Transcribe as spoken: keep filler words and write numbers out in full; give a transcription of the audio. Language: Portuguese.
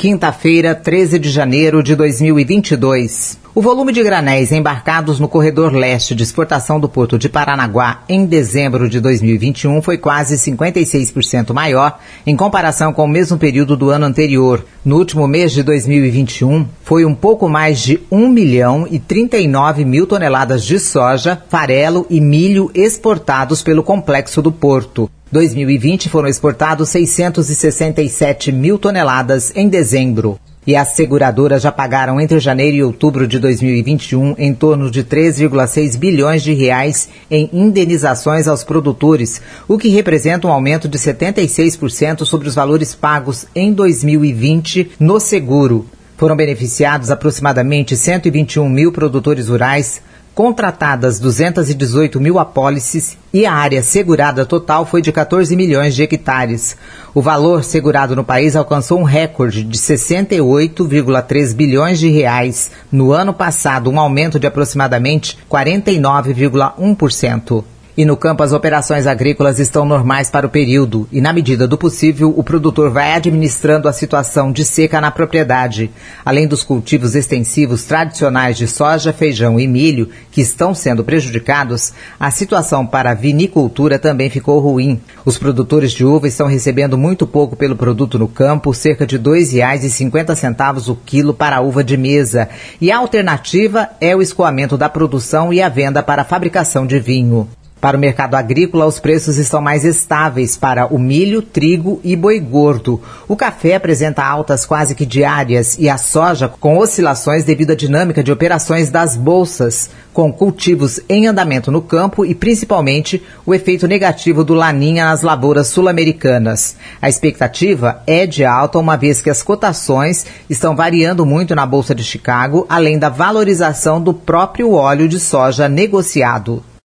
Quinta-feira, treze de janeiro de dois mil e vinte e dois. O volume de granéis embarcados no corredor leste de exportação do Porto de Paranaguá em dezembro de dois mil e vinte e um foi quase cinquenta e seis por cento maior em comparação com o mesmo período do ano anterior. No último mês de dois mil e vinte e um, foi um pouco mais de um milhão e trinta e nove mil toneladas de soja, farelo e milho exportados pelo complexo do Porto. dois mil e vinte foram exportados seiscentos e sessenta e sete mil toneladas em dezembro. E as seguradoras já pagaram entre janeiro e outubro de dois mil e vinte e um em torno de três vírgula seis bilhões de reais em indenizações aos produtores, o que representa um aumento de setenta e seis por cento sobre os valores pagos em dois mil e vinte no seguro. Foram beneficiados aproximadamente cento e vinte e um mil produtores rurais, contratadas duzentos e dezoito mil apólices e a área segurada total foi de quatorze milhões de hectares. O valor segurado no país alcançou um recorde de sessenta e oito vírgula três bilhões de reais no ano passado, um aumento de aproximadamente quarenta e nove vírgula um por cento. E no campo, as operações agrícolas estão normais para o período e, na medida do possível, o produtor vai administrando a situação de seca na propriedade. Além dos cultivos extensivos tradicionais de soja, feijão e milho, que estão sendo prejudicados, a situação para a vinicultura também ficou ruim. Os produtores de uva estão recebendo muito pouco pelo produto no campo, cerca de dois reais e cinquenta centavos o quilo para a uva de mesa. E a alternativa é o escoamento da produção e a venda para a fabricação de vinho. Para o mercado agrícola, os preços estão mais estáveis para o milho, trigo e boi gordo. O café apresenta altas quase que diárias e a soja com oscilações devido à dinâmica de operações das bolsas, com cultivos em andamento no campo e principalmente o efeito negativo do Laninha nas lavouras sul-americanas. A expectativa é de alta, uma vez que as cotações estão variando muito na Bolsa de Chicago, além da valorização do próprio óleo de soja negociado.